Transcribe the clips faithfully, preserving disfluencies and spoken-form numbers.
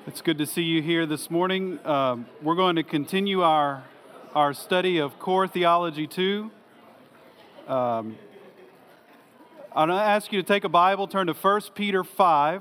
It's good to see you here this morning. Um, we're going to continue our our study of Core Theology two. Um, I'm going to ask you to take a Bible, turn to First Peter five.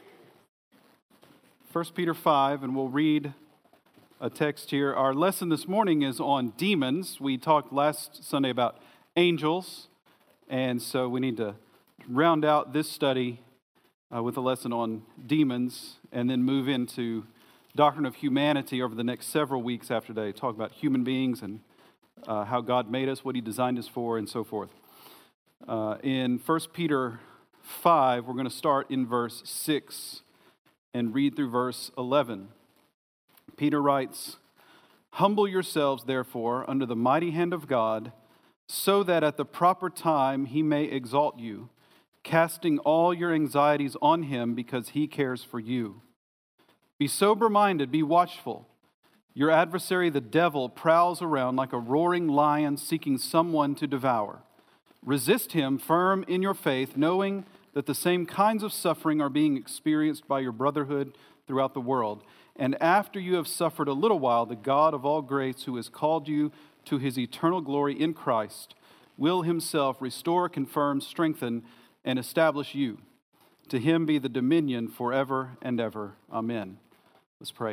First Peter five, and we'll read a text here. Our lesson this morning is on demons. We talked last Sunday about angels, and so we need to round out this study Uh, with a lesson on demons, and then move into doctrine of humanity over the next several weeks after they talk about human beings and uh, how God made us, what He designed us for, and so forth. Uh, in First Peter five, we're going to start in verse six and read through verse eleven. Peter writes, "Humble yourselves, therefore, under the mighty hand of God, so that at the proper time He may exalt you, casting all your anxieties on Him because He cares for you. Be sober-minded, be watchful. Your adversary, the devil, prowls around like a roaring lion seeking someone to devour. Resist him firm in your faith, knowing that the same kinds of suffering are being experienced by your brotherhood throughout the world. And after you have suffered a little while, the God of all grace, who has called you to His eternal glory in Christ, will Himself restore, confirm, strengthen, and establish you. To Him be the dominion forever and ever. Amen." Let's pray.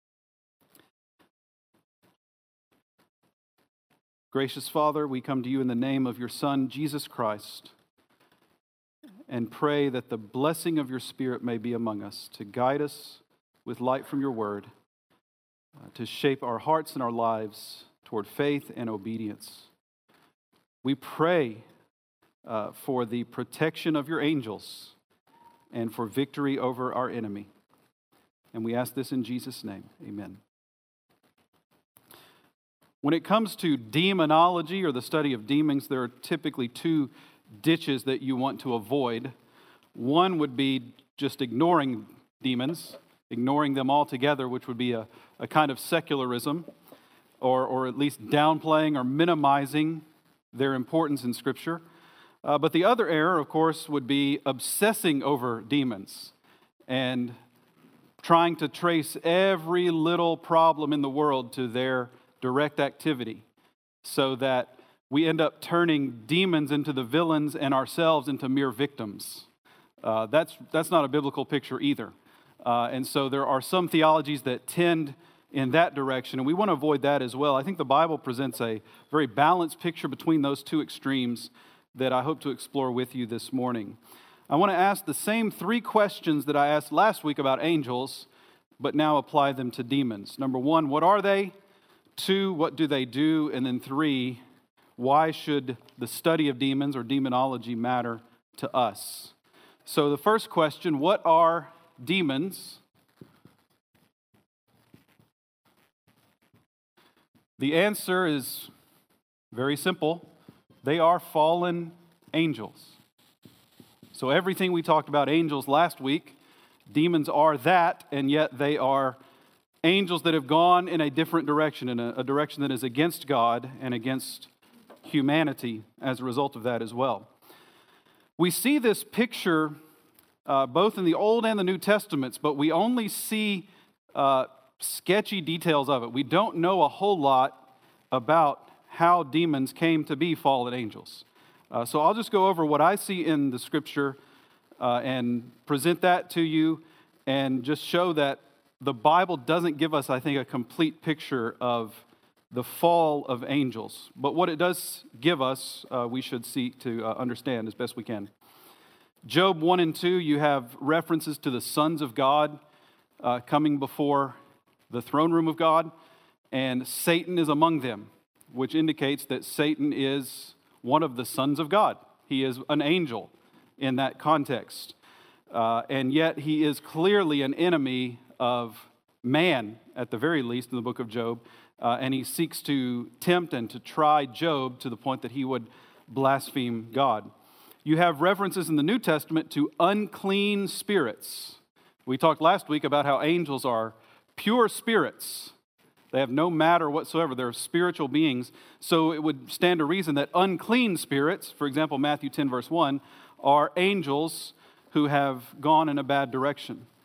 Gracious Father, we come to you in the name of your Son, Jesus Christ, and pray that the blessing of your Spirit may be among us, to guide us with light from your word, uh, to shape our hearts and our lives toward faith and obedience. We pray Uh, for the protection of your angels and for victory over our enemy. And we ask this in Jesus' name. Amen. When it comes to demonology or the study of demons, there are typically two ditches that you want to avoid. One would be just ignoring demons, ignoring them altogether, which would be a, a kind of secularism, or, or at least downplaying or minimizing their importance in Scripture. Uh, but the other error, of course, would be obsessing over demons and trying to trace every little problem in the world to their direct activity, so that we end up turning demons into the villains and ourselves into mere victims. Uh, that's that's not a biblical picture either. Uh, and so there are some theologies that tend in that direction, and we want to avoid that as well. I think the Bible presents a very balanced picture between those two extremes that I hope to explore with you this morning. I want to ask the same three questions that I asked last week about angels, but now apply them to demons. Number one, what are they? Two, what do they do? And then three, why should the study of demons or demonology matter to us? So the first question, what are demons? The answer is very simple. They are fallen angels. So everything we talked about angels last week, demons are that, and yet they are angels that have gone in a different direction, in a, a direction that is against God and against humanity as a result of that as well. We see this picture uh, both in the Old and the New Testaments, but we only see uh, sketchy details of it. We don't know a whole lot about how demons came to be fallen angels. Uh, so I'll just go over what I see in the Scripture uh, and present that to you, and just show that the Bible doesn't give us, I think, a complete picture of the fall of angels. But what it does give us, uh, we should seek to uh, understand as best we can. Job one and two, you have references to the sons of God uh, coming before the throne room of God, and Satan is among them, which indicates that Satan is one of the sons of God. He is an angel in that context. Uh, and yet he is clearly an enemy of man, at the very least, in the book of Job. Uh, and he seeks to tempt and to try Job to the point that he would blaspheme God. You have references in the New Testament to unclean spirits. We talked last week about how angels are pure spirits. They have no matter whatsoever. They're spiritual beings. So it would stand to reason that unclean spirits, for example, Matthew ten, verse one, are angels who have gone in a bad direction.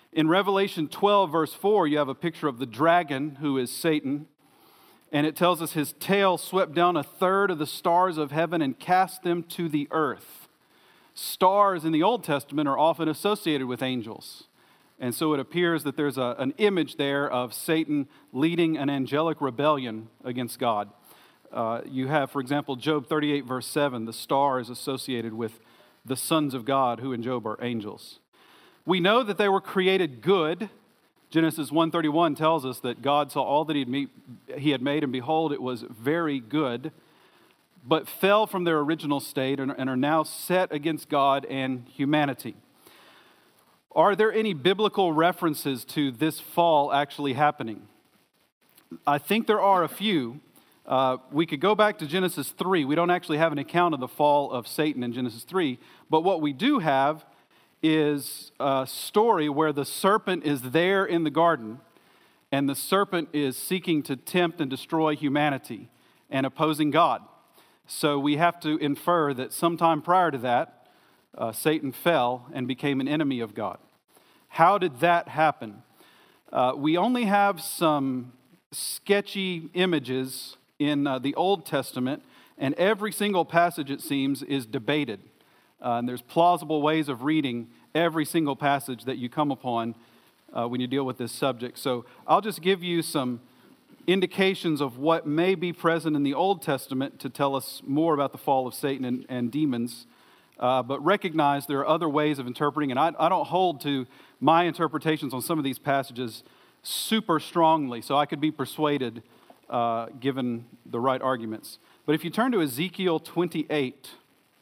In Revelation twelve, verse four, you have a picture of the dragon, who is Satan. And it tells us his tail swept down a third of the stars of heaven and cast them to the earth. Stars in the Old Testament are often associated with angels. And so it appears that there's a, an image there of Satan leading an angelic rebellion against God. Uh, you have, for example, Job thirty-eight, verse seven, the star is associated with the sons of God, who in Job are angels. We know that they were created good. Genesis one thirty-one tells us that God saw all that he had made, and behold, it was very good, but fell from their original state and are now set against God and humanity. Are there any biblical references to this fall actually happening? I think there are a few. Uh, we could go back to Genesis three. We don't actually have an account of the fall of Satan in Genesis three, but what we do have is a story where the serpent is there in the garden, and the serpent is seeking to tempt and destroy humanity and opposing God. So we have to infer that sometime prior to that, uh, Satan fell and became an enemy of God. How did that happen? Uh, we only have some sketchy images in uh, the Old Testament, and every single passage, it seems, is debated. Uh, and there's plausible ways of reading every single passage that you come upon uh, when you deal with this subject. So I'll just give you some indications of what may be present in the Old Testament to tell us more about the fall of Satan and, and demons. Uh, but recognize there are other ways of interpreting, and I, I don't hold to my interpretations on some of these passages super strongly, so I could be persuaded uh, given the right arguments. But if you turn to Ezekiel twenty-eight,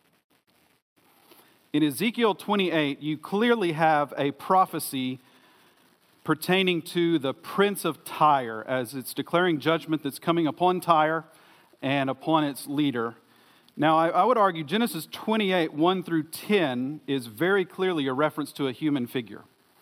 in Ezekiel twenty-eight, you clearly have a prophecy pertaining to the prince of Tyre, as it's declaring judgment that's coming upon Tyre and upon its leader. Now, I, I would argue Genesis twenty-eight, one through ten is very clearly a reference to a human figure.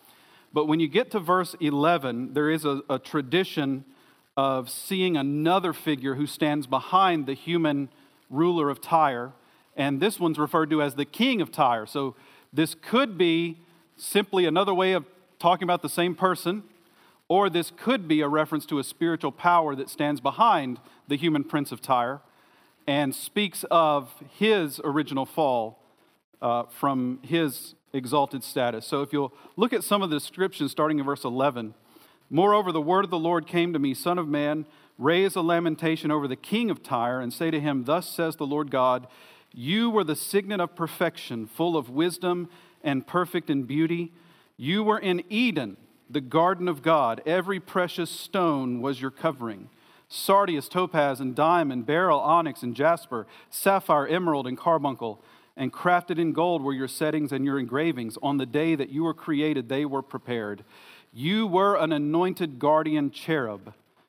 But when you get to verse eleven, there is a, a tradition of seeing another figure who stands behind the human ruler of Tyre. And this one's referred to as the king of Tyre. So this could be simply another way of talking about the same person, or this could be a reference to a spiritual power that stands behind the human prince of Tyre and speaks of his original fall uh, from his exalted status. So if you'll look at some of the descriptions starting in verse eleven, moreover, the word of the Lord came to me, Son of man, raise a lamentation over the king of Tyre and say to him, thus says the Lord God, you were the signet of perfection, full of wisdom and perfect in beauty. You were in Eden, the garden of God. Every precious stone was your covering. Sardius, topaz, and diamond, beryl, onyx, and jasper, sapphire, emerald, and carbuncle, and crafted in gold were your settings and your engravings. On the day that you were created, they were prepared. You were an anointed guardian cherub.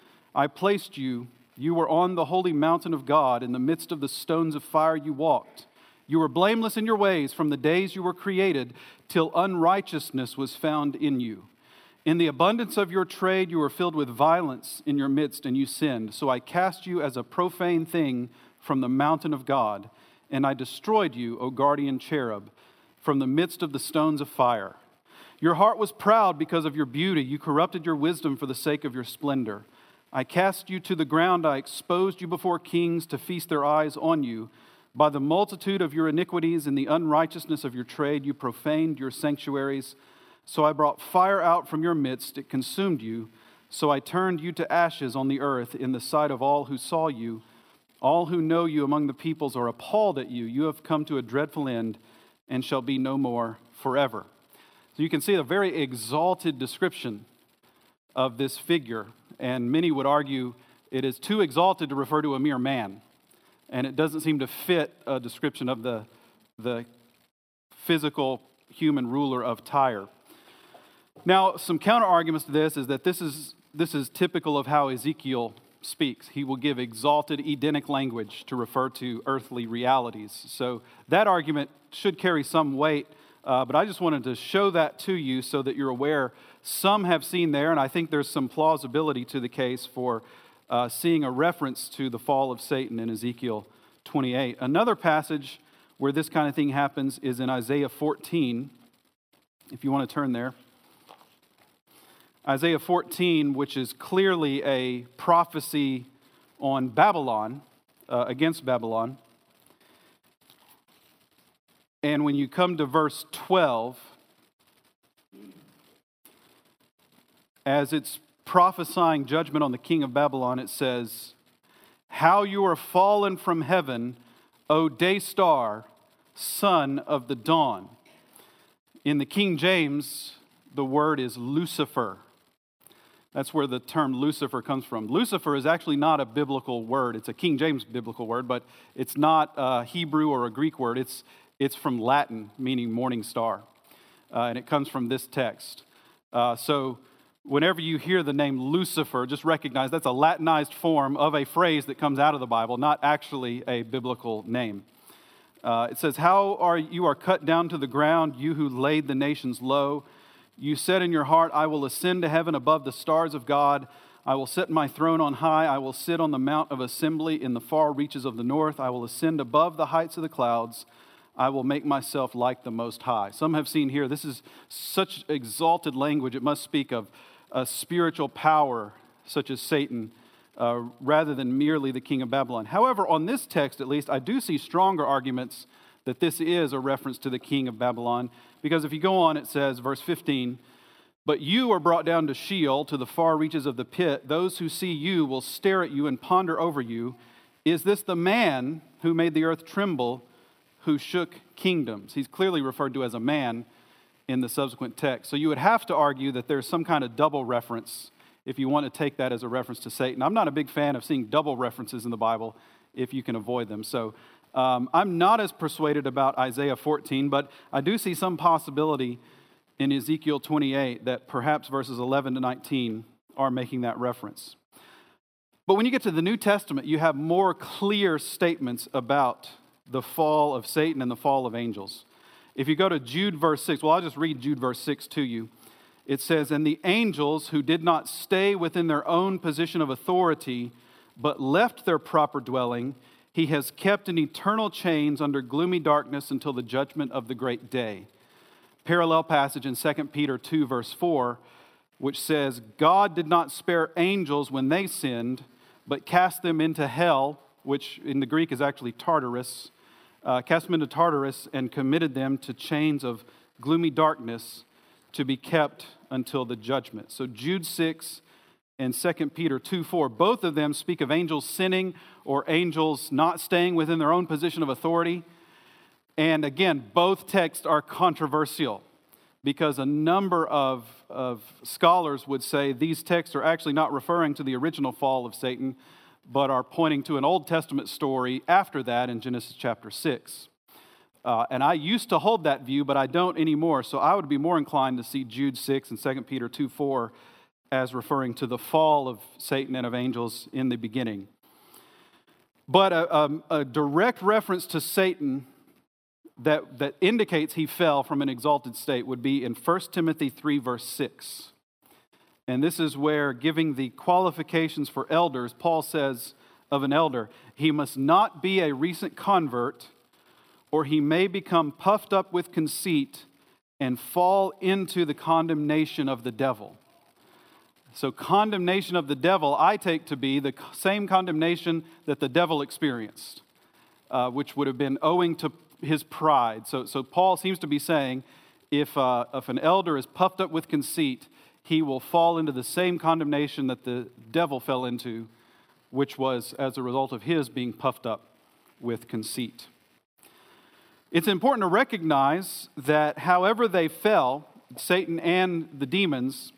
I placed you. You were on the holy mountain of God. In the midst of the stones of fire you walked. You were blameless in your ways from the days you were created till unrighteousness was found in you. In the abundance of your trade you were filled with violence in your midst, and you sinned. So I cast you as a profane thing from the mountain of God, and I destroyed you, O guardian cherub, from the midst of the stones of fire. Your heart was proud because of your beauty. You corrupted your wisdom for the sake of your splendor. I cast you to the ground. I exposed you before kings to feast their eyes on you. By the multitude of your iniquities and the unrighteousness of your trade, you profaned your sanctuaries. So I brought fire out from your midst. It consumed you. So I turned you to ashes on the earth in the sight of all who saw you. All who know you among the peoples are appalled at you. You have come to a dreadful end and shall be no more forever. So you can see a very exalted description of this figure. And many would argue it is too exalted to refer to a mere man. And it doesn't seem to fit a description of the, the physical human ruler of Tyre. Now, some counter arguments to this is that this is, this is typical of how Ezekiel speaks. He will give exalted Edenic language to refer to earthly realities. So that argument should carry some weight, uh, but I just wanted to show that to you so that you're aware. Some have seen there, and I think there's some plausibility to the case for uh, seeing a reference to the fall of Satan in Ezekiel twenty-eight. Another passage where this kind of thing happens is in Isaiah fourteen, if you want to turn there. Isaiah fourteen, which is clearly a prophecy on Babylon, uh, against Babylon. And when you come to verse twelve, as it's prophesying judgment on the king of Babylon, it says, "How you are fallen from heaven, O day star, son of the dawn." In the King James, the word is Lucifer. That's where the term Lucifer comes from. Lucifer is actually not a biblical word. It's a King James biblical word, but it's not a Hebrew or a Greek word. It's, it's from Latin, meaning morning star. Uh, and it comes from this text. Uh, so whenever you hear the name Lucifer, just recognize that's a Latinized form of a phrase that comes out of the Bible, not actually a biblical name. Uh, it says, "How are you are cut down to the ground, you who laid the nations low. You said in your heart, I will ascend to heaven above the stars of God. I will set my throne on high. I will sit on the mount of assembly in the far reaches of the north. I will ascend above the heights of the clouds. I will make myself like the Most High." Some have seen here, this is such exalted language. It must speak of a spiritual power such as Satan, uh, rather than merely the king of Babylon. However, on this text at least, I do see stronger arguments that this is a reference to the king of Babylon. Because if you go on, it says, verse fifteen, "But you are brought down to Sheol, to the far reaches of the pit. Those who see you will stare at you and ponder over you. Is this the man who made the earth tremble, who shook kingdoms?" He's clearly referred to as a man in the subsequent text. So you would have to argue that there's some kind of double reference if you want to take that as a reference to Satan. I'm not a big fan of seeing double references in the Bible if you can avoid them. So um, I'm not as persuaded about Isaiah fourteen, but I do see some possibility in Ezekiel twenty-eight that perhaps verses eleven to nineteen are making that reference. But when you get to the New Testament, you have more clear statements about the fall of Satan and the fall of angels. If you go to Jude verse six, well, I'll just read Jude verse six to you. It says, "And the angels who did not stay within their own position of authority, but left their proper dwelling, he has kept in eternal chains under gloomy darkness until the judgment of the great day." Parallel passage in Second Peter two verse four, which says, "God did not spare angels when they sinned, but cast them into hell," which in the Greek is actually Tartarus, Uh, cast them into Tartarus and committed them to chains of gloomy darkness to be kept until the judgment. So Jude six and Second Peter two four, both of them speak of angels sinning or angels not staying within their own position of authority. And again, both texts are controversial because a number of, of scholars would say these texts are actually not referring to the original fall of Satan, but are pointing to an Old Testament story after that in Genesis chapter six. Uh, and I used to hold that view, but I don't anymore. So I would be more inclined to see Jude six and Second Peter two four as referring to the fall of Satan and of angels in the beginning. But a, a, a direct reference to Satan that, that indicates he fell from an exalted state would be in First Timothy three verse six. And this is where, giving the qualifications for elders, Paul says of an elder, he must not be a recent convert, or he may become puffed up with conceit and fall into the condemnation of the devil. So condemnation of the devil, I take to be the same condemnation that the devil experienced, uh, which would have been owing to his pride. So, so Paul seems to be saying, if, uh, if an elder is puffed up with conceit, he will fall into the same condemnation that the devil fell into, which was as a result of his being puffed up with conceit. It's important to recognize that however they fell, Satan and the demons,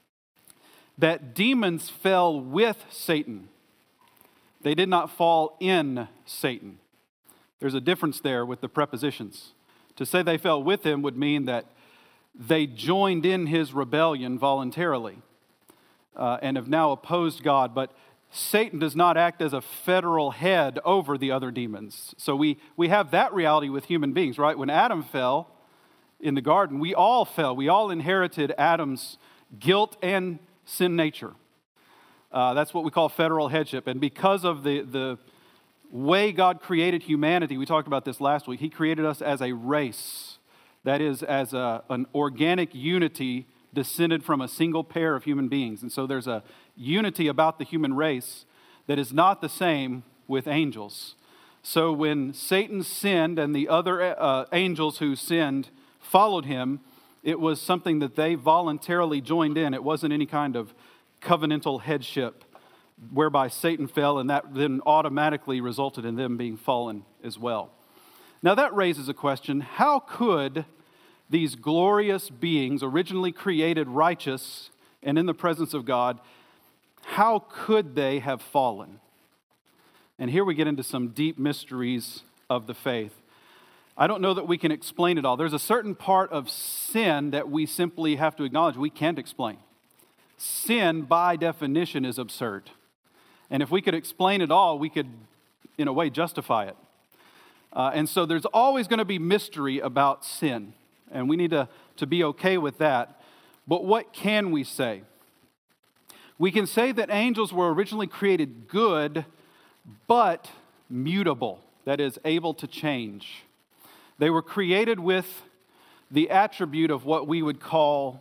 that demons fell with Satan. They did not fall in Satan. There's a difference there with the prepositions. To say they fell with him would mean that they joined in his rebellion voluntarily uh, and have now opposed God. But Satan does not act as a federal head over the other demons. So we, we have that reality with human beings, right? When Adam fell in the garden, we all fell. We all inherited Adam's guilt and sin nature. Uh, that's what we call federal headship. And because of the, the way God created humanity, we talked about this last week, he created us as a race. That is, as a, an organic unity descended from a single pair of human beings. And so there's a unity about the human race that is not the same with angels. So when Satan sinned and the other uh, angels who sinned followed him, it was something that they voluntarily joined in. It wasn't any kind of covenantal headship whereby Satan fell, and that then automatically resulted in them being fallen as well. Now that raises a question: how could these glorious beings, originally created righteous and in the presence of God, how could they have fallen? And here we get into some deep mysteries of the faith. I don't know that we can explain it all. There's a certain part of sin that we simply have to acknowledge we can't explain. Sin, by definition, is absurd. And if we could explain it all, we could, in a way, justify it. Uh, and so there's always going to be mystery about sin. And we need to, to be okay with that. But what can we say? We can say that angels were originally created good, but mutable, that is, able to change. They were created with the attribute of what we would call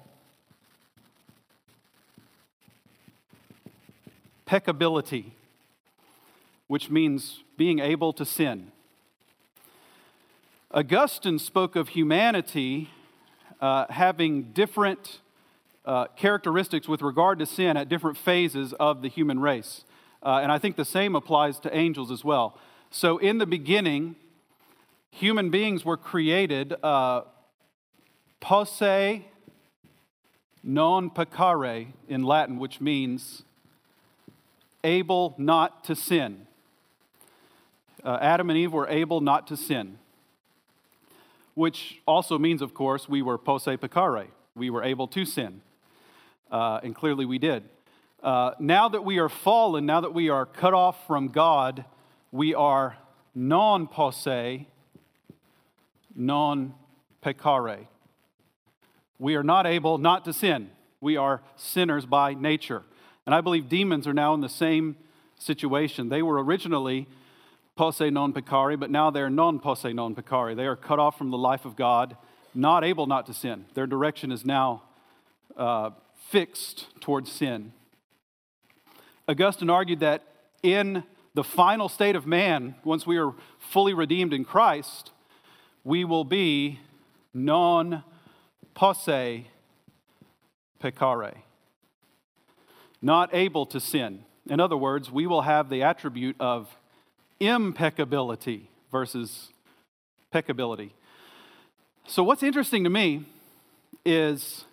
peccability, which means being able to sin. Augustine spoke of humanity uh, having different uh, characteristics with regard to sin at different phases of the human race. Uh, and I think the same applies to angels as well. So in the beginning, human beings were created uh, posse non peccare in Latin, which means able not to sin. Uh, Adam and Eve were able not to sin, which also means, of course, we were posse peccare. We were able to sin, uh, and clearly we did. Uh, now that we are fallen, now that we are cut off from God, we are non-posse, non-peccare. We are not able not to sin. We are sinners by nature. And I believe demons are now in the same situation. They were originally posse non peccare, but now they're non posse non peccare. They are cut off from the life of God, not able not to sin. Their direction is now uh, fixed towards sin. Augustine argued that in the final state of man, once we are fully redeemed in Christ, we will be non posse peccare, not able to sin. In other words, we will have the attribute of impeccability versus peccability. So what's interesting to me is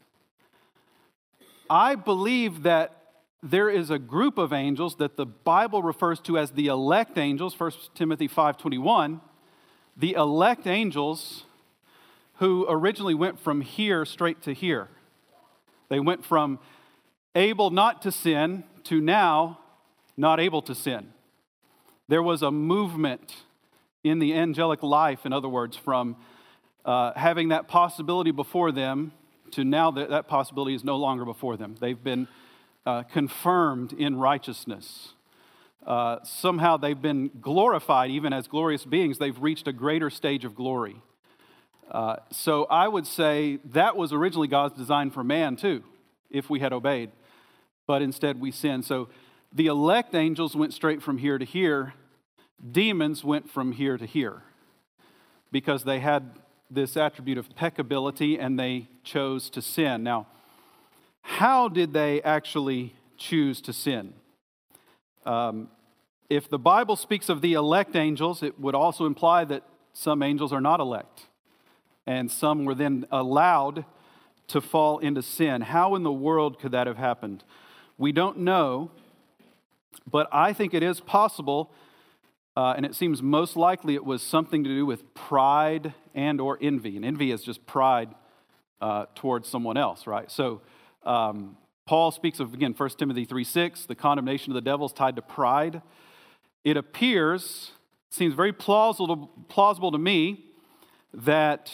I believe that there is a group of angels that the Bible refers to as the elect angels, First Timothy five twenty-one, the elect angels who originally went from here straight to here. They went from able not to sin to now not able to sin. There was a movement in the angelic life, in other words, from uh, having that possibility before them to now that that possibility is no longer before them. They've been uh, confirmed in righteousness. Uh, somehow they've been glorified, even as glorious beings. They've reached a greater stage of glory. Uh, so I would say that was originally God's design for man too, if we had obeyed. But instead we sinned. So the elect angels went straight from here to here. Demons went from here to here because they had this attribute of peccability and they chose to sin. Now, how did they actually choose to sin? Um, if the Bible speaks of the elect angels, it would also imply that some angels are not elect. And some were then allowed to fall into sin. How in the world could that have happened? We don't know, but I think it is possible, uh, and it seems most likely it was something to do with pride and or envy. And envy is just pride uh, towards someone else, right? So um, Paul speaks of, again, First Timothy three six, the condemnation of the devil is tied to pride. It appears, seems very plausible, plausible to me that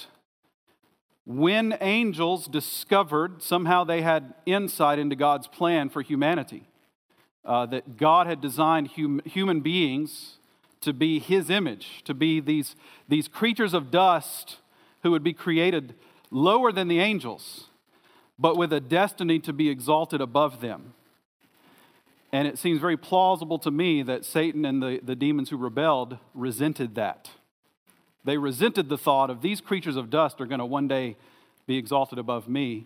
when angels discovered, somehow they had insight into God's plan for humanity, uh, that God had designed hum, human beings to be His image, to be these, these creatures of dust who would be created lower than the angels. but with a destiny to be exalted above them. And it seems very plausible to me that Satan and the, the demons who rebelled resented that. They resented the thought of these creatures of dust are going to one day be exalted above me.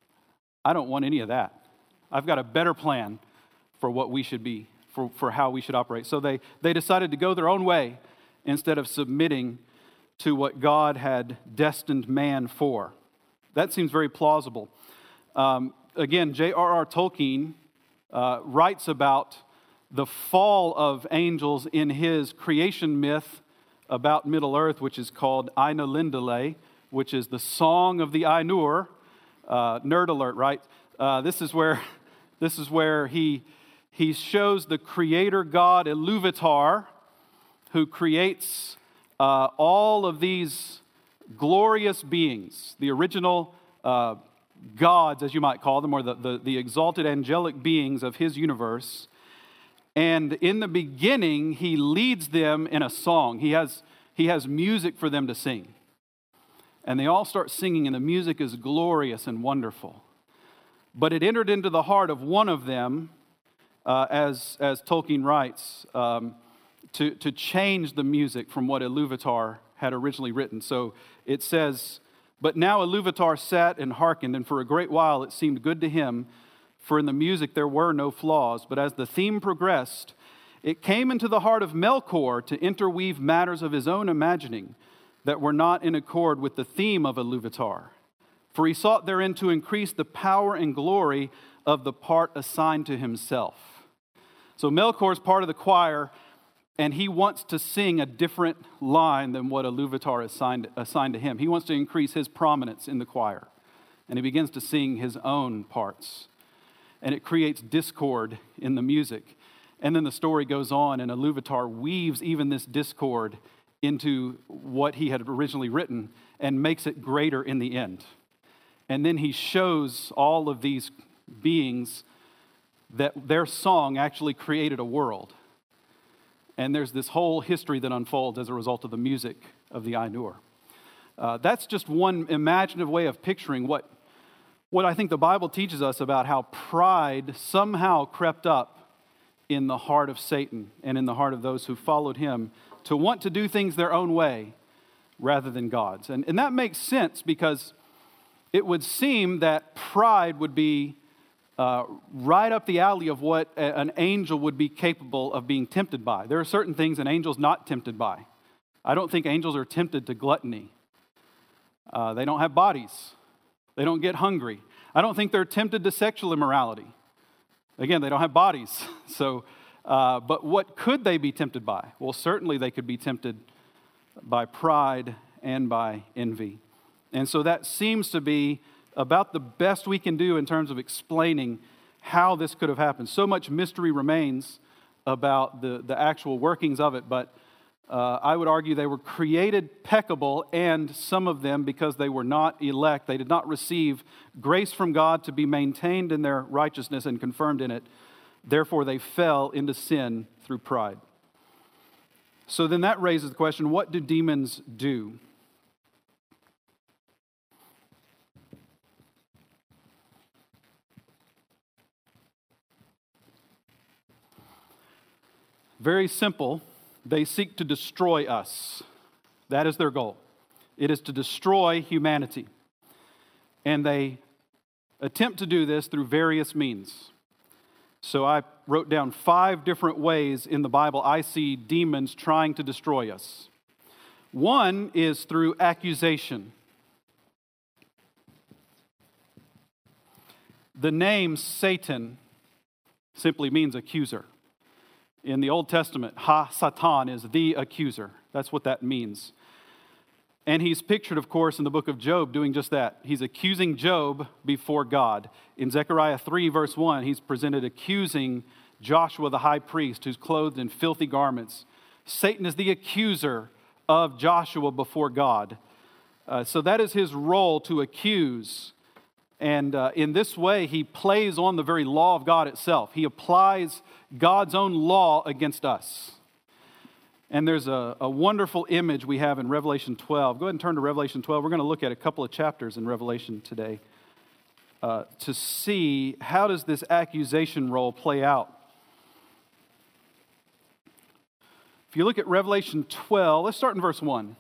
I don't want any of that. I've got a better plan for what we should be, for, for how we should operate. So they, they decided to go their own way instead of submitting to what God had destined man for. That seems very plausible. Um, again, J R R Tolkien uh, writes about the fall of angels in his creation myth about Middle-earth, which is called Ainulindalë, which is the song of the Ainur. Uh, nerd alert, right? Uh, this is where this is where he he shows the creator god Iluvatar, who creates uh, all of these glorious beings, the original uh, gods, as you might call them, or the, the, the exalted angelic beings of his universe. And in the beginning, he leads them in a song. He has, he has music for them to sing. And they all start singing, and the music is glorious and wonderful. But it entered into the heart of one of them, uh, as, as Tolkien writes, um, to, to change the music from what Iluvatar had originally written. So it says, "But now Iluvatar sat and hearkened, and for a great while it seemed good to him, for in the music there were no flaws. But as the theme progressed, it came into the heart of Melkor to interweave matters of his own imagining that were not in accord with the theme of Iluvatar. For he sought therein to increase the power and glory of the part assigned to himself." So Melkor is part of the choir, and he wants to sing a different line than what Iluvatar assigned, assigned to him. He wants to increase his prominence in the choir, and he begins to sing his own parts. And it creates discord in the music. And then the story goes on, and Iluvatar weaves even this discord into what he had originally written and makes it greater in the end. And then he shows all of these beings that their song actually created a world. And there's this whole history that unfolds as a result of the music of the Ainur. Uh, that's just one imaginative way of picturing what, what I think the Bible teaches us about how pride somehow crept up in the heart of Satan and in the heart of those who followed him to want to do things their own way rather than God's. And, and that makes sense because it would seem that pride would be uh, right up the alley of what a, an angel would be capable of being tempted by. There are certain things an angel's not tempted by. I don't think angels are tempted to gluttony. Uh, they don't have bodies. They don't get hungry. I don't think they're tempted to sexual immorality. Again, they don't have bodies. So, uh, but what could they be tempted by? Well, certainly they could be tempted by pride and by envy. And so that seems to be about the best we can do in terms of explaining how this could have happened. So much mystery remains about the, the actual workings of it, but uh, I would argue they were created peccable, and some of them, because they were not elect, they did not receive grace from God to be maintained in their righteousness and confirmed in it. Therefore, they fell into sin through pride. So then that raises the question, what do demons do? Very simple. They seek to destroy us. That is their goal. It is to destroy humanity. And they attempt to do this through various means. So I wrote down five different ways in the Bible I see demons trying to destroy us. One is through accusation. The name Satan simply means accuser. In the Old Testament, Ha-Satan is the accuser. That's what that means. And he's pictured, of course, in the book of Job doing just that. He's accusing Job before God. In Zechariah three, verse one, he's presented accusing Joshua the high priest, who's clothed in filthy garments. Satan is the accuser of Joshua before God. Uh, so that is his role, to accuse. And uh, in this way, he plays on the very law of God itself. He applies God's own law against us. And there's a, a wonderful image we have in Revelation twelve. Go ahead and turn to Revelation twelve. We're going to look at a couple of chapters in Revelation today. uh, to see how does this accusation role play out. If you look at Revelation twelve, let's start in verse one.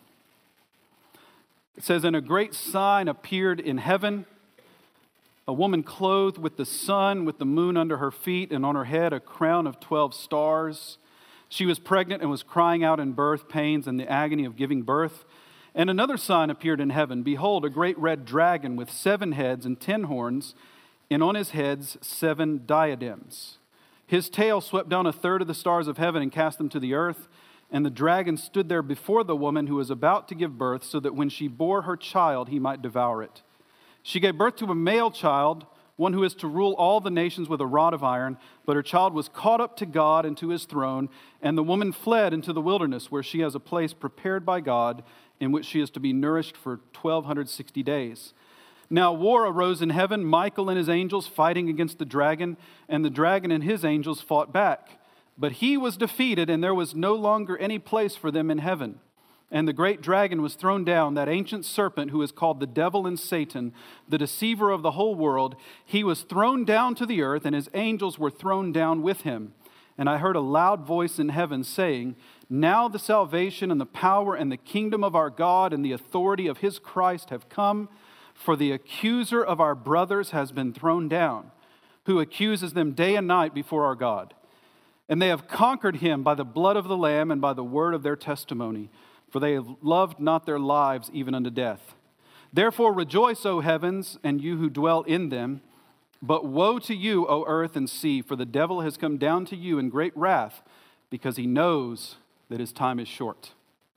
It says, "And a great sign appeared in heaven, a woman clothed with the sun, with the moon under her feet, and on her head a crown of twelve stars. She was pregnant and was crying out in birth pains and the agony of giving birth. And another sign appeared in heaven. Behold, a great red dragon with seven heads and ten horns, and on his heads seven diadems. His tail swept down a third of the stars of heaven and cast them to the earth. And the dragon stood there before the woman who was about to give birth, so that when she bore her child, he might devour it. She gave birth to a male child, one who is to rule all the nations with a rod of iron. But her child was caught up to God and to his throne, and the woman fled into the wilderness, where she has a place prepared by God, in which she is to be nourished for twelve sixty days. Now war arose in heaven, Michael and his angels fighting against the dragon, and the dragon and his angels fought back. But he was defeated, and there was no longer any place for them in heaven. And the great dragon was thrown down, that ancient serpent who is called the devil and Satan, the deceiver of the whole world. He was thrown down to the earth, and his angels were thrown down with him. And I heard a loud voice in heaven saying, Now the salvation and the power and the kingdom of our God and the authority of his Christ have come, for the accuser of our brothers has been thrown down, who accuses them day and night before our God. And they have conquered him by the blood of the Lamb and by the word of their testimony. For they have loved not their lives even unto death. Therefore rejoice, O heavens, and you who dwell in them. But woe to you, O earth and sea, for the devil has come down to you in great wrath, because he knows that his time is short."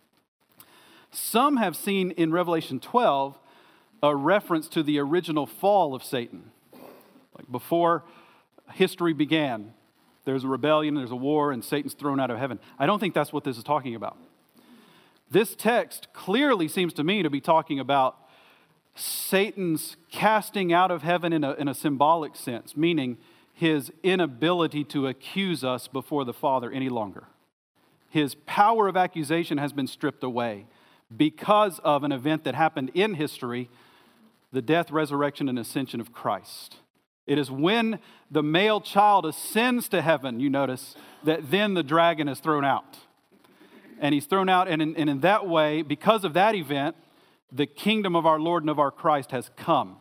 Some have seen in Revelation twelve a reference to the original fall of Satan. Like before history began, there's a rebellion, there's a war, and Satan's thrown out of heaven. I don't think that's what this is talking about. This text clearly seems to me to be talking about Satan's casting out of heaven in a, in a symbolic sense, meaning his inability to accuse us before the Father any longer. His power of accusation has been stripped away because of an event that happened in history, the death, resurrection, and ascension of Christ. It is when the male child ascends to heaven, you notice, that then the dragon is thrown out. And he's thrown out, and in, and in that way, because of that event, the kingdom of our Lord and of our Christ has come.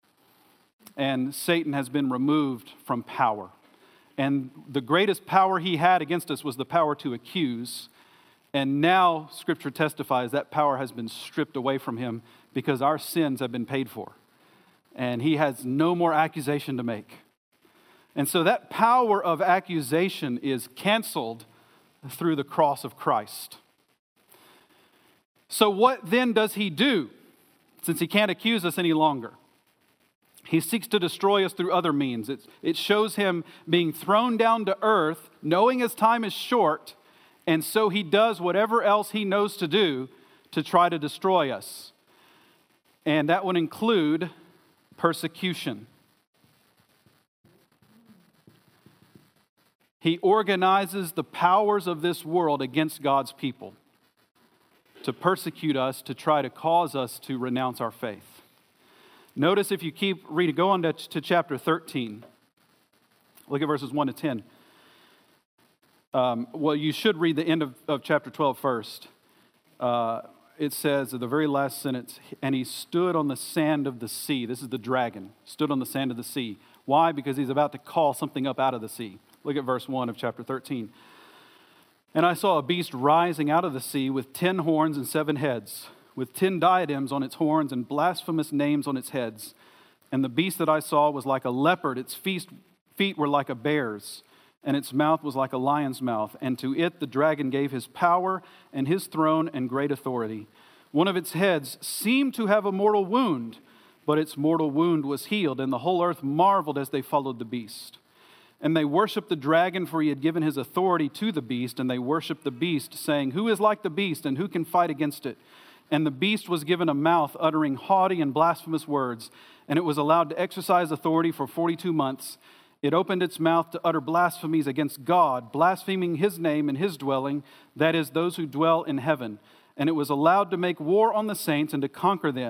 And Satan has been removed from power. And the greatest power he had against us was the power to accuse. And now, Scripture testifies that power has been stripped away from him because our sins have been paid for. And he has no more accusation to make. And so that power of accusation is canceled through the cross of Christ. So what then does he do, since he can't accuse us any longer? He seeks to destroy us through other means. It, it shows him being thrown down to earth, knowing his time is short, and so he does whatever else he knows to do to try to destroy us. And that would include persecution. He organizes the powers of this world against God's people to persecute us, to try to cause us to renounce our faith. Notice if you keep reading, go on to, to chapter thirteen. Look at verses one to ten. Um, well, you should read the end of, of chapter twelve first. Uh, it says, at the very last sentence, and he stood on the sand of the sea. This is the dragon, stood on the sand of the sea. Why? Because he's about to call something up out of the sea. Look at verse one of chapter thirteen. And I saw a beast rising out of the sea with ten horns and seven heads, with ten diadems on its horns and blasphemous names on its heads. And the beast that I saw was like a leopard. Its feet were like a bear's, and its mouth was like a lion's mouth. And to it the dragon gave his power and his throne and great authority. One of its heads seemed to have a mortal wound, but its mortal wound was healed, and the whole earth marveled as they followed the beast. And they worshiped the dragon, for he had given his authority to the beast, and they worshiped the beast, saying, Who is like the beast, and who can fight against it? And the beast was given a mouth uttering haughty and blasphemous words, and it was allowed to exercise authority for forty-two months. It opened its mouth to utter blasphemies against God, blaspheming his name and his dwelling, that is, those who dwell in heaven. And it was allowed to make war on the saints and to conquer them.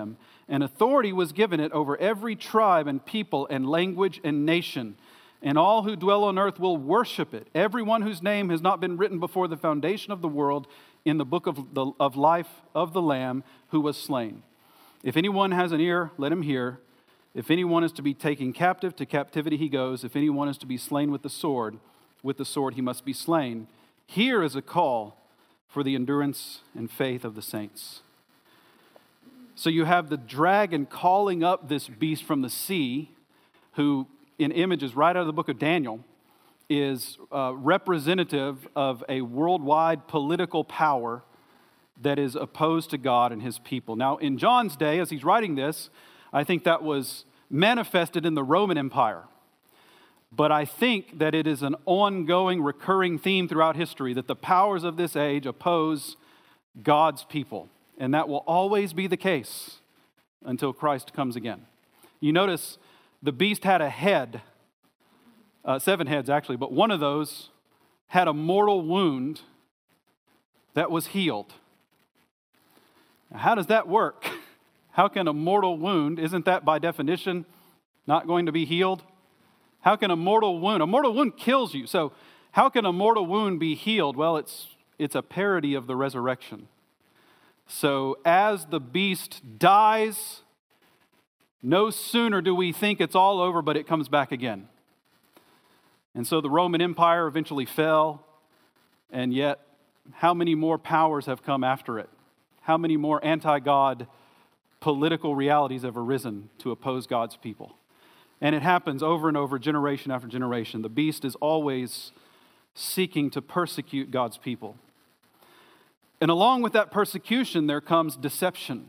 and authority was given it over every tribe and people and language and nation. And all who dwell on earth will worship it, everyone whose name has not been written before the foundation of the world in the book of, the, of life of the Lamb who was slain. If anyone has an ear, let him hear. If anyone is to be taken captive, to captivity he goes. If anyone is to be slain with the sword, with the sword he must be slain. Here is a call for the endurance and faith of the saints. So you have the dragon calling up this beast from the sea, who in images right out of the book of Daniel is uh, representative of a worldwide political power that is opposed to God and his people. Now, in John's day, as he's writing this, I think that was manifested in the Roman Empire. But I think that it is an ongoing, recurring theme throughout history that the powers of this age oppose God's people. And that will always be the case until Christ comes again. You notice the beast had a head, uh, seven heads actually, but one of those had a mortal wound that was healed. Now, how does that work? How can a mortal wound, isn't that by definition not going to be healed? How can a mortal wound, a mortal wound kills you. So how can a mortal wound be healed? Well, it's it's a parody of the resurrection. So as the beast dies, no sooner do we think it's all over, but it comes back again. And so the Roman Empire eventually fell, and yet how many more powers have come after it? How many more anti-God political realities have arisen to oppose God's people? And it happens over and over, generation after generation. The beast is always seeking to persecute God's people. And along with that persecution, there comes deception.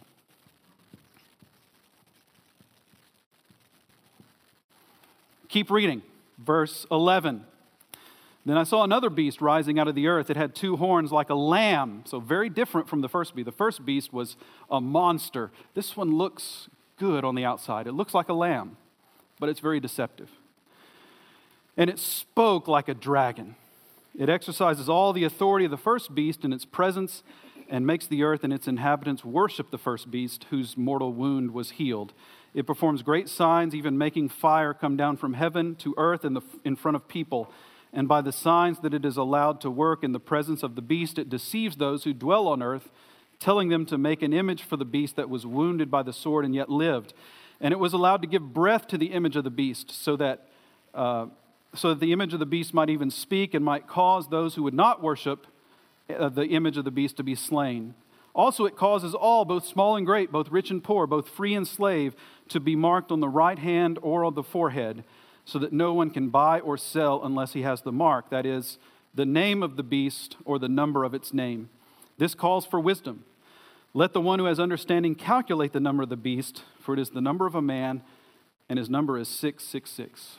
Keep reading. Verse eleven. Then I saw another beast rising out of the earth. It had two horns like a lamb, so very different from the first beast. The first beast was a monster. This one looks good on the outside. It looks like a lamb, but it's very deceptive. And it spoke like a dragon. It exercises all the authority of the first beast in its presence and makes the earth and its inhabitants worship the first beast whose mortal wound was healed. It performs great signs, even making fire come down from heaven to earth in, the, in front of people. And by the signs that it is allowed to work in the presence of the beast, it deceives those who dwell on earth, telling them to make an image for the beast that was wounded by the sword and yet lived. And it was allowed to give breath to the image of the beast, so that uh, so that the image of the beast might even speak and might cause those who would not worship uh, the image of the beast to be slain. Also, it causes all, both small and great, both rich and poor, both free and slave, to be marked on the right hand or on the forehead, so that no one can buy or sell unless he has the mark, that is, the name of the beast or the number of its name. This calls for wisdom. Let the one who has understanding calculate the number of the beast, for it is the number of a man, and his number is six six six.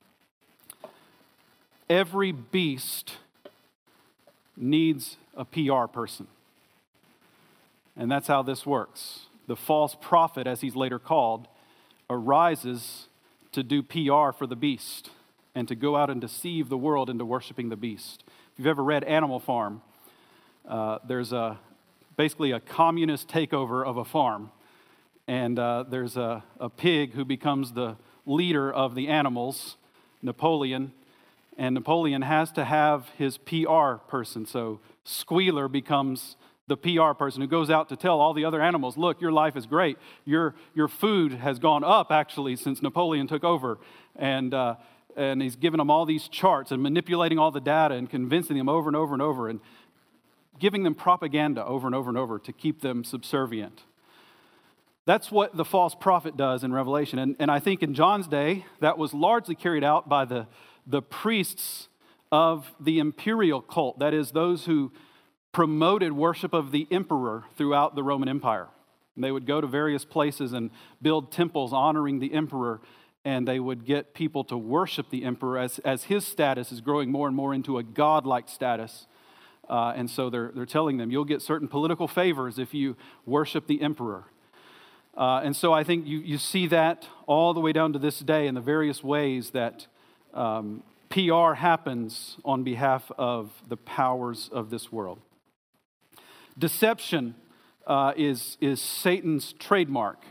Every beast needs a P R person. And that's how this works. The false prophet, as he's later called, arises to do P R for the beast and to go out and deceive the world into worshiping the beast. If you've ever read Animal Farm, uh, there's a basically a communist takeover of a farm. And uh, there's a, a pig who becomes the leader of the animals, Napoleon. And Napoleon has to have his P R person. So Squealer becomes the P R person who goes out to tell all the other animals, look, your life is great. Your, your food has gone up, actually, since Napoleon took over. And, uh, and he's giving them all these charts and manipulating all the data and convincing them over and over and over and giving them propaganda over and over and over to keep them subservient. That's what the false prophet does in Revelation. And, and I think in John's day, that was largely carried out by the, the priests of the imperial cult. That is, those who promoted worship of the emperor throughout the Roman Empire. And they would go to various places and build temples honoring the emperor, and they would get people to worship the emperor as, as his status is growing more and more into a godlike status. Uh, and so they're, they're telling them, you'll get certain political favors if you worship the emperor. Uh, and so I think you, you see that all the way down to this day in the various ways that um, P R happens on behalf of the powers of this world. Deception uh, is, is Satan's trademark.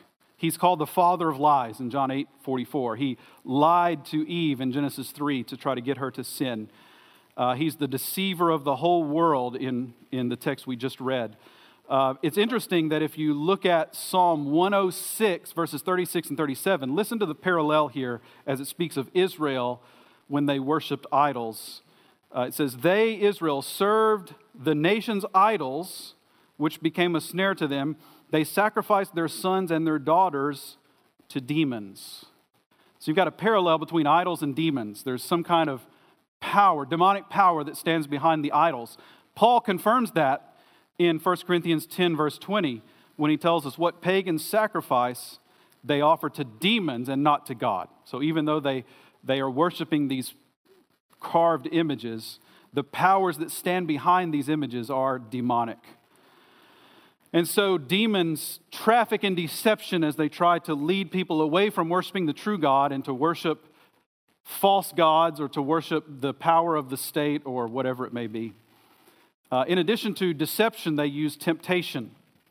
He's called the father of lies in John eight forty-four. He lied to Eve in Genesis three to try to get her to sin. Uh, he's the deceiver of the whole world in, in the text we just read. Uh, it's interesting that if you look at Psalm one oh six, verses thirty-six and thirty-seven, listen to the parallel here as it speaks of Israel when they worshiped idols. Uh, it says, they, Israel, served the nation's idols, which became a snare to them. They sacrificed their sons and their daughters to demons. So you've got a parallel between idols and demons. There's some kind of power, demonic power that stands behind the idols. Paul confirms that in First Corinthians ten, verse twenty, when he tells us what pagans sacrifice, they offer to demons and not to God. So even though they, they are worshiping these carved images, the powers that stand behind these images are demonic. And so demons traffic in deception as they try to lead people away from worshiping the true God and to worship false gods or to worship the power of the state or whatever it may be. Uh, in addition to deception, they use temptation.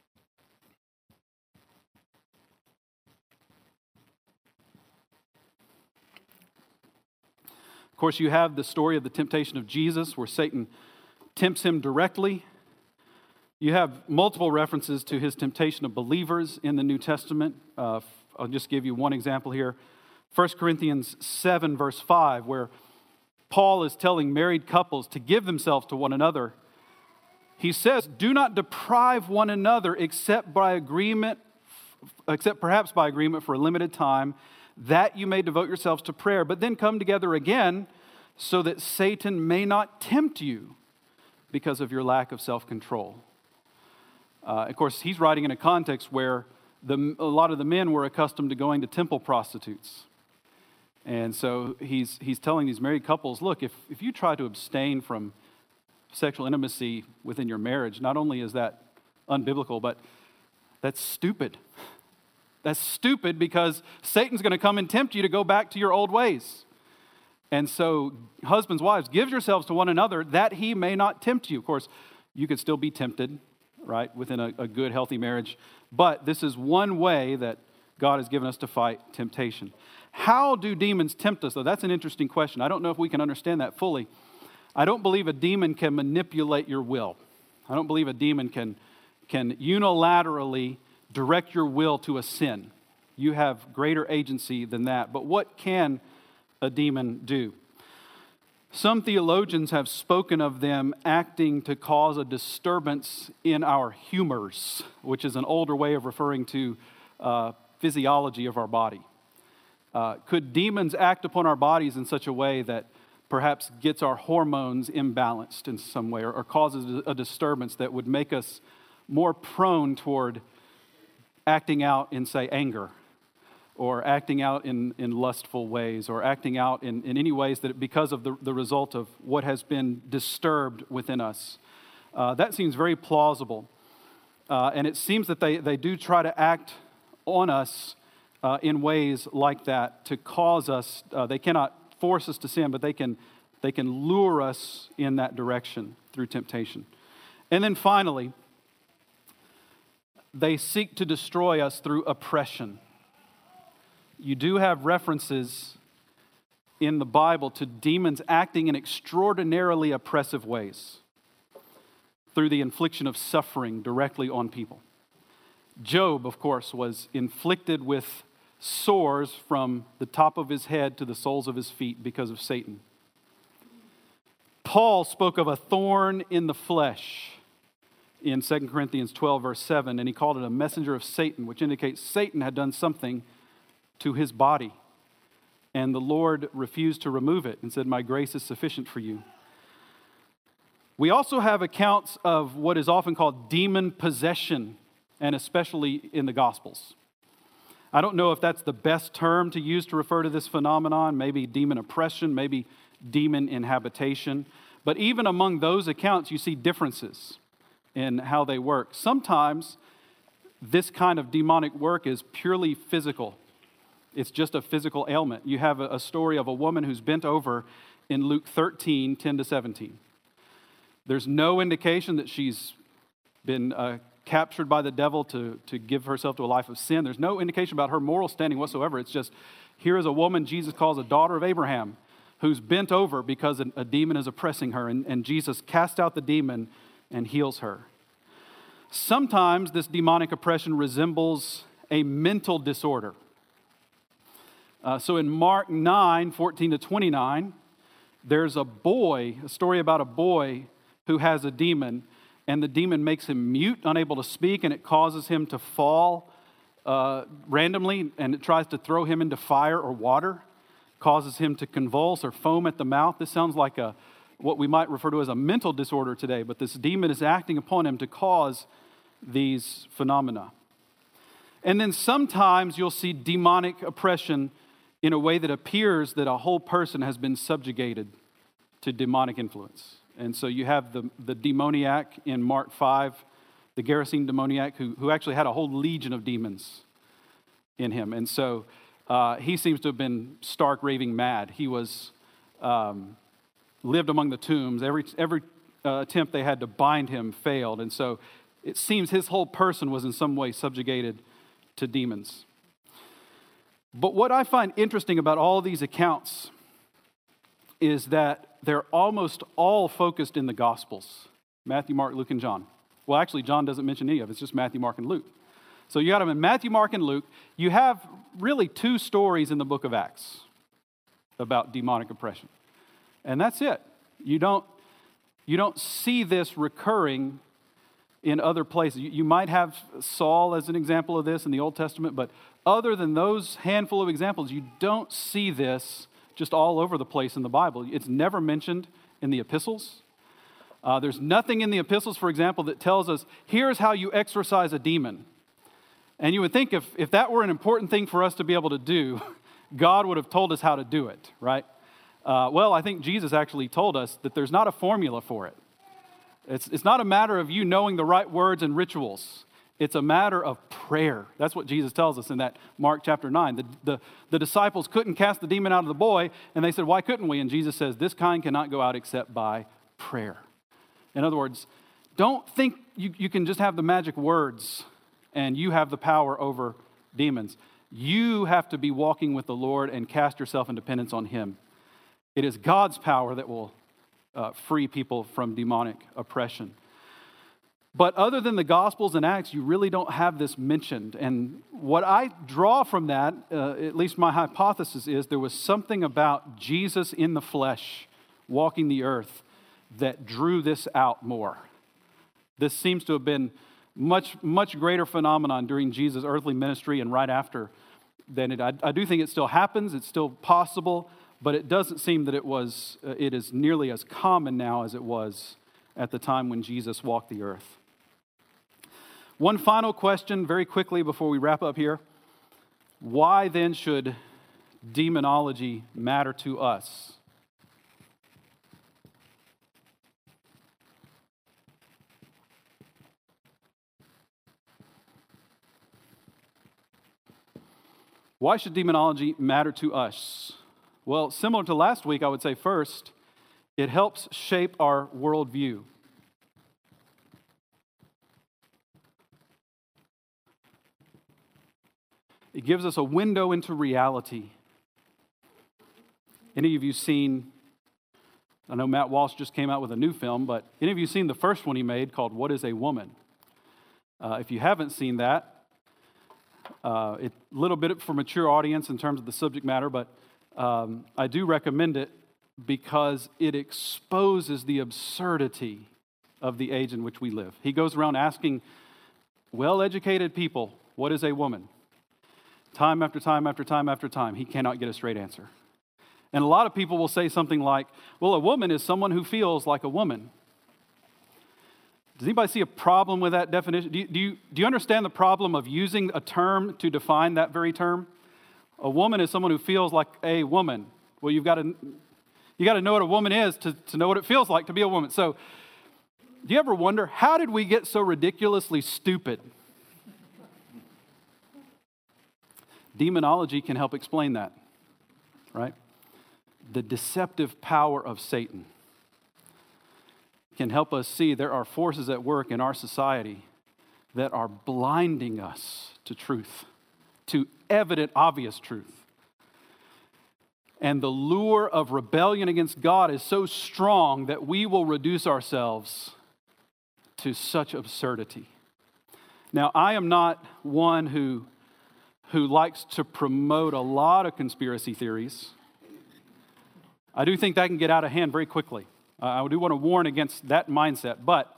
Of course, you have the story of the temptation of Jesus where Satan tempts him directly. You have multiple references to his temptation of believers in the New Testament. Uh, I'll just give you one example here. First Corinthians seven, verse five, where Paul is telling married couples to give themselves to one another. He says, do not deprive one another except by agreement, except perhaps by agreement for a limited time, that you may devote yourselves to prayer, but then come together again so that Satan may not tempt you because of your lack of self-control. Uh, of course, he's writing in a context where the, a lot of the men were accustomed to going to temple prostitutes. And so he's he's telling these married couples, look, if, if you try to abstain from sexual intimacy within your marriage, not only is that unbiblical, but that's stupid. That's stupid because Satan's going to come and tempt you to go back to your old ways. And so, husbands, wives, give yourselves to one another that he may not tempt you. Of course, you could still be tempted, right, within a, a good, healthy marriage. But this is one way that God has given us to fight temptation. How do demons tempt us, though? That's an interesting question. I don't know if we can understand that fully. I don't believe a demon can manipulate your will. I don't believe a demon can, can unilaterally direct your will to a sin. You have greater agency than that. But what can a demon do? Some theologians have spoken of them acting to cause a disturbance in our humors, which is an older way of referring to uh, physiology of our body. Uh, could demons act upon our bodies in such a way that perhaps gets our hormones imbalanced in some way, or, or causes a disturbance that would make us more prone toward acting out in, say, anger, or acting out in, in lustful ways, or acting out in, in any ways that because of the, the result of what has been disturbed within us. Uh, that seems very plausible. Uh, and it seems that they, they do try to act on us uh, in ways like that to cause us, uh, they cannot force us to sin, but they can, they can lure us in that direction through temptation. And then finally, they seek to destroy us through oppression. You do have references in the Bible to demons acting in extraordinarily oppressive ways through the infliction of suffering directly on people. Job, of course, was inflicted with sores from the top of his head to the soles of his feet because of Satan. Paul spoke of a thorn in the flesh in Second Corinthians twelve, verse seven, and he called it a messenger of Satan, which indicates Satan had done something to his body. And the Lord refused to remove it and said, my grace is sufficient for you. We also have accounts of what is often called demon possession, and especially in the Gospels. I don't know if that's the best term to use to refer to this phenomenon, maybe demon oppression, maybe demon inhabitation. But even among those accounts, you see differences in how they work. Sometimes this kind of demonic work is purely physical. It's just a physical ailment. You have a story of a woman who's bent over in Luke thirteen, ten to seventeen. There's no indication that she's been uh, captured by the devil to, to give herself to a life of sin. There's no indication about her moral standing whatsoever. It's just, here is a woman Jesus calls a daughter of Abraham, who's bent over because a, a demon is oppressing her, and, and Jesus casts out the demon and heals her. Sometimes this demonic oppression resembles a mental disorder. Uh, so in Mark nine, fourteen to twenty-nine, there's a boy, a story about a boy who has a demon, and the demon makes him mute, unable to speak, and it causes him to fall uh, randomly, and it tries to throw him into fire or water, causes him to convulse or foam at the mouth. This sounds like a what we might refer to as a mental disorder today, but this demon is acting upon him to cause these phenomena. And then sometimes you'll see demonic oppression in a way that appears that a whole person has been subjugated to demonic influence. And so you have the, the demoniac in Mark five, the Gerasene demoniac, who, who actually had a whole legion of demons in him. And so uh, he seems to have been stark raving mad. He was um, lived among the tombs. Every, every uh, attempt they had to bind him failed. And so it seems his whole person was in some way subjugated to demons. But what I find interesting about all these accounts is that they're almost all focused in the Gospels. Matthew, Mark, Luke, and John. Well, actually, John doesn't mention any of it. It's just Matthew, Mark, and Luke. So you got them in Matthew, Mark, and Luke. You have really two stories in the book of Acts about demonic oppression. And that's it. You don't, you don't see this recurring in other places. You, you might have Saul as an example of this in the Old Testament, but other than those handful of examples, you don't see this just all over the place in the Bible. It's never mentioned in the epistles. Uh, there's nothing in the epistles, for example, that tells us, here's how you exorcise a demon. And you would think if, if that were an important thing for us to be able to do, God would have told us how to do it, right? Uh, well, I think Jesus actually told us that there's not a formula for it. It's, it's not a matter of you knowing the right words and rituals. It's a matter of prayer. That's what Jesus tells us in that Mark chapter nine. The, the, the disciples couldn't cast the demon out of the boy, and they said, why couldn't we? And Jesus says, this kind cannot go out except by prayer. In other words, don't think you, you can just have the magic words and you have the power over demons. You have to be walking with the Lord and cast yourself in dependence on Him. It is God's power that will uh, free people from demonic oppression. But other than the Gospels and Acts, you really don't have this mentioned. And what I draw from that, uh, at least my hypothesis is, there was something about Jesus in the flesh walking the earth that drew this out more. This seems to have been much, much greater phenomenon during Jesus' earthly ministry and right after than it. I, I do think it still happens. It's still possible, but it doesn't seem that it was. Uh, it is nearly as common now as it was at the time when Jesus walked the earth. One final question very quickly before we wrap up here. Why then should demonology matter to us? Why should demonology matter to us? Well, similar to last week, I would say first, it helps shape our worldview. It gives us a window into reality. Any of you seen, I know Matt Walsh just came out with a new film, but any of you seen the first one he made called What is a Woman? Uh, if you haven't seen that, uh, it's a little bit for mature audience in terms of the subject matter, but um, I do recommend it because it exposes the absurdity of the age in which we live. He goes around asking well-educated people, what is a woman? Time after time after time after time, he cannot get a straight answer. And a lot of people will say something like, well, a woman is someone who feels like a woman. Does anybody see a problem with that definition? Do you, do you, do you understand the problem of using a term to define that very term? A woman is someone who feels like a woman. Well, you've got to, you got to know what a woman is to, to know what it feels like to be a woman. So, do you ever wonder, how did we get so ridiculously stupid? Demonology can help explain that, right? The deceptive power of Satan can help us see there are forces at work in our society that are blinding us to truth, to evident, obvious truth. And the lure of rebellion against God is so strong that we will reduce ourselves to such absurdity. Now, I am not one who, who likes to promote a lot of conspiracy theories. I do think that can get out of hand very quickly. Uh, I do want to warn against that mindset, but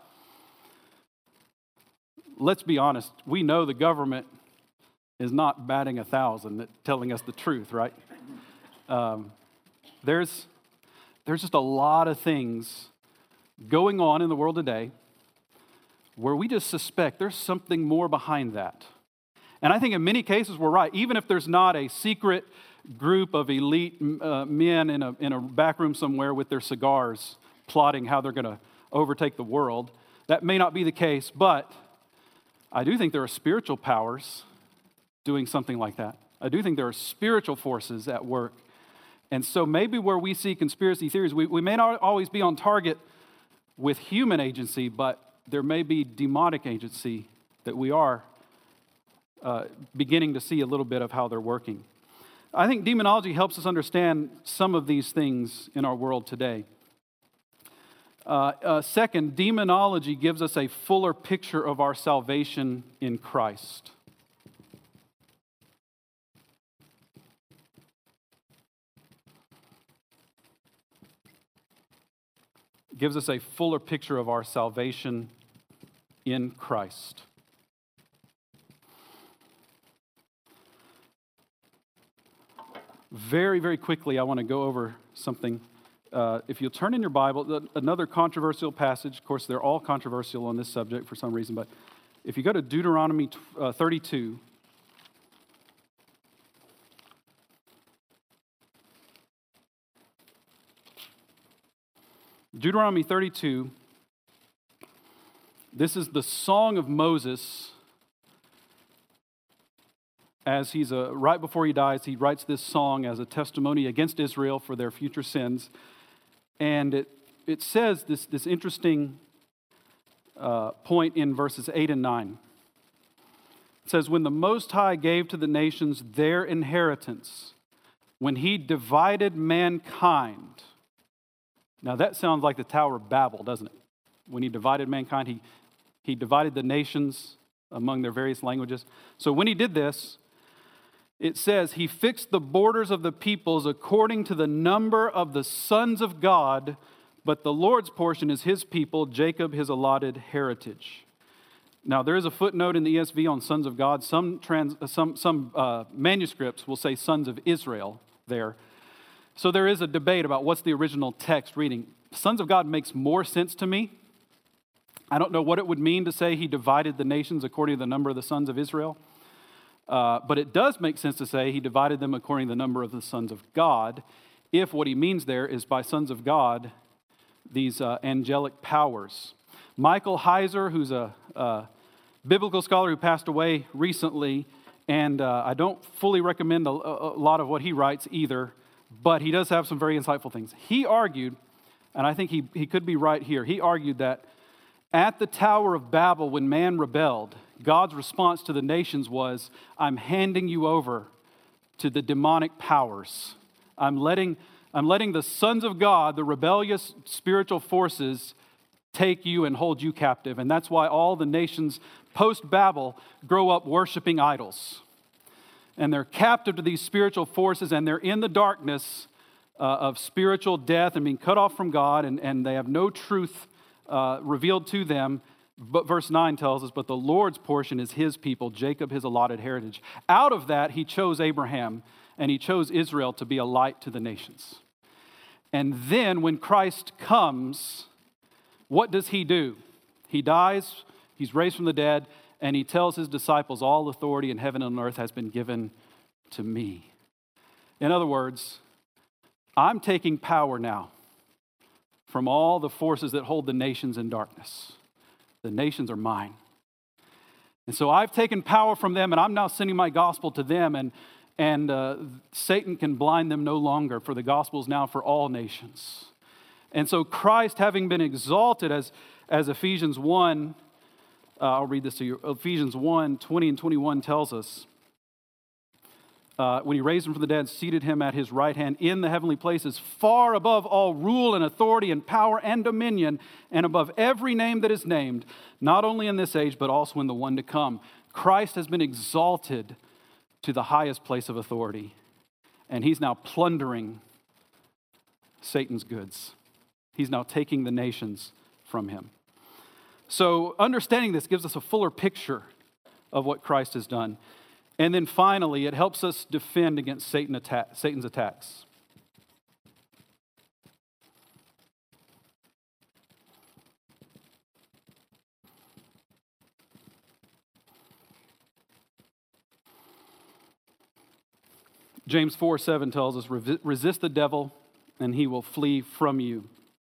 let's be honest, we know the government is not batting a thousand at telling us the truth, right? Um, there's, there's just a lot of things going on in the world today where we just suspect there's something more behind that. And I think in many cases we're right. Even if there's not a secret group of elite uh, men in a, in a back room somewhere with their cigars plotting how they're going to overtake the world, that may not be the case, but I do think there are spiritual powers doing something like that. I do think there are spiritual forces at work. And so maybe where we see conspiracy theories, we, we may not always be on target with human agency, but there may be demonic agency that we are uh, beginning to see a little bit of how they're working. I think demonology helps us understand some of these things in our world today. Uh, uh, second, demonology gives us a fuller picture of our salvation in Christ. Gives us a fuller picture of our salvation in Christ. Very, very quickly, I want to go over something. Uh, if you'll turn in your Bible, another controversial passage. Of course, they're all controversial on this subject for some reason, but if you go to Deuteronomy uh, thirty-two, Deuteronomy thirty-two, this is the song of Moses. As he's a, right before he dies, he writes this song as a testimony against Israel for their future sins. And it, it says this, this interesting uh, point in verses eight and nine. It says, when the Most High gave to the nations their inheritance, when he divided mankind. Now that sounds like the Tower of Babel, doesn't it? When he divided mankind, he, he divided the nations among their various languages. So when he did this, it says, he fixed the borders of the peoples according to the number of the sons of God, but the Lord's portion is his people, Jacob his allotted heritage. Now, there is a footnote in the E S V on sons of God. Some, trans, some, some uh, manuscripts will say sons of Israel there. So there is a debate about what's the original text reading. Sons of God makes more sense to me. I don't know what it would mean to say he divided the nations according to the number of the sons of Israel. Uh, but it does make sense to say he divided them according to the number of the sons of God, if what he means there is by sons of God, these uh, angelic powers. Michael Heiser, who's a, a biblical scholar who passed away recently, and uh, I don't fully recommend a, a lot of what he writes either, but he does have some very insightful things. He argued, and I think he, he could be right here, he argued that at the Tower of Babel, when man rebelled, God's response to the nations was, I'm handing you over to the demonic powers. I'm letting, I'm letting the sons of God, the rebellious spiritual forces, take you and hold you captive. And that's why all the nations post-Babel grow up worshiping idols. And they're captive to these spiritual forces, and they're in the darkness uh, of spiritual death and being cut off from God, and, and they have no truth uh, revealed to them. But verse nine tells us, but the Lord's portion is his people, Jacob his allotted heritage. Out of that, he chose Abraham, and he chose Israel to be a light to the nations. And then when Christ comes, what does he do? He dies, he's raised from the dead, and he tells his disciples, all authority in heaven and on earth has been given to me. In other words, I'm taking power now from all the forces that hold the nations in darkness. The nations are mine. And so I've taken power from them, and I'm now sending my gospel to them, and, and uh, Satan can blind them no longer, for the gospel is now for all nations. And so Christ, having been exalted, as, as Ephesians one Uh, I'll read this to you. Ephesians one, twenty and twenty-one tells us, uh, when he raised him from the dead, seated him at his right hand in the heavenly places, far above all rule and authority and power and dominion, and above every name that is named, not only in this age, but also in the one to come. Christ has been exalted to the highest place of authority, and he's now plundering Satan's goods. He's now taking the nations from him. So understanding this gives us a fuller picture of what Christ has done. And then finally, it helps us defend against Satan attack, Satan's attacks. James four seven tells us, resist the devil and he will flee from you.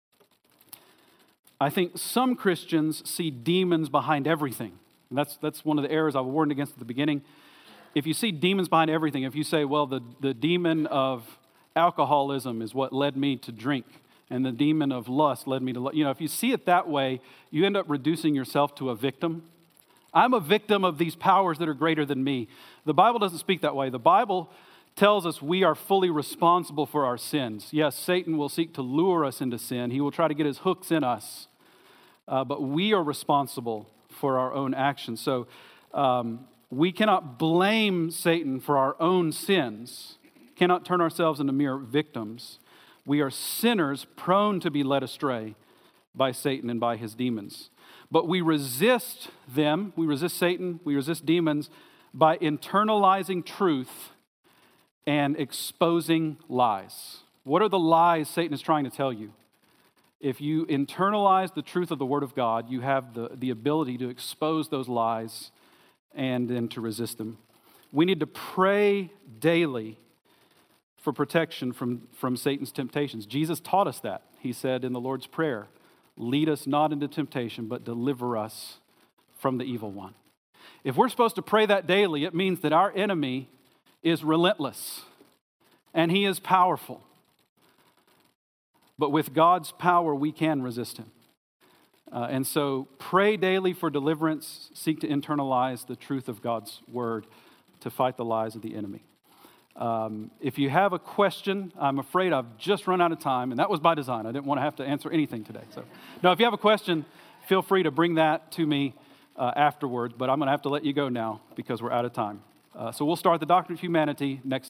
I think some Christians see demons behind everything. And that's, that's one of the errors I warned against at the beginning. If you see demons behind everything, if you say, well, the, the demon of alcoholism is what led me to drink, and the demon of lust led me to, you know, if you see it that way, you end up reducing yourself to a victim. I'm a victim of these powers that are greater than me. The Bible doesn't speak that way. The Bible tells us we are fully responsible for our sins. Yes, Satan will seek to lure us into sin. He will try to get his hooks in us. Uh, but we are responsible for our own actions. So um, we cannot blame Satan for our own sins, cannot turn ourselves into mere victims. We are sinners prone to be led astray by Satan and by his demons. But we resist them, we resist Satan, we resist demons by internalizing truth and exposing lies. What are the lies Satan is trying to tell you? If you internalize the truth of the Word of God, you have the, the ability to expose those lies and then to resist them. We need to pray daily for protection from, from Satan's temptations. Jesus taught us that. He said in the Lord's Prayer, lead us not into temptation, but deliver us from the evil one. If we're supposed to pray that daily, it means that our enemy is relentless and he is powerful. But with God's power, we can resist him. Uh, and so pray daily for deliverance. Seek to internalize the truth of God's word to fight the lies of the enemy. Um, if you have a question, I'm afraid I've just run out of time, and that was by design. I didn't want to have to answer anything today. So, no, if you have a question, feel free to bring that to me uh, afterwards, but I'm going to have to let you go now because we're out of time. Uh, so we'll start the Doctrine of Humanity next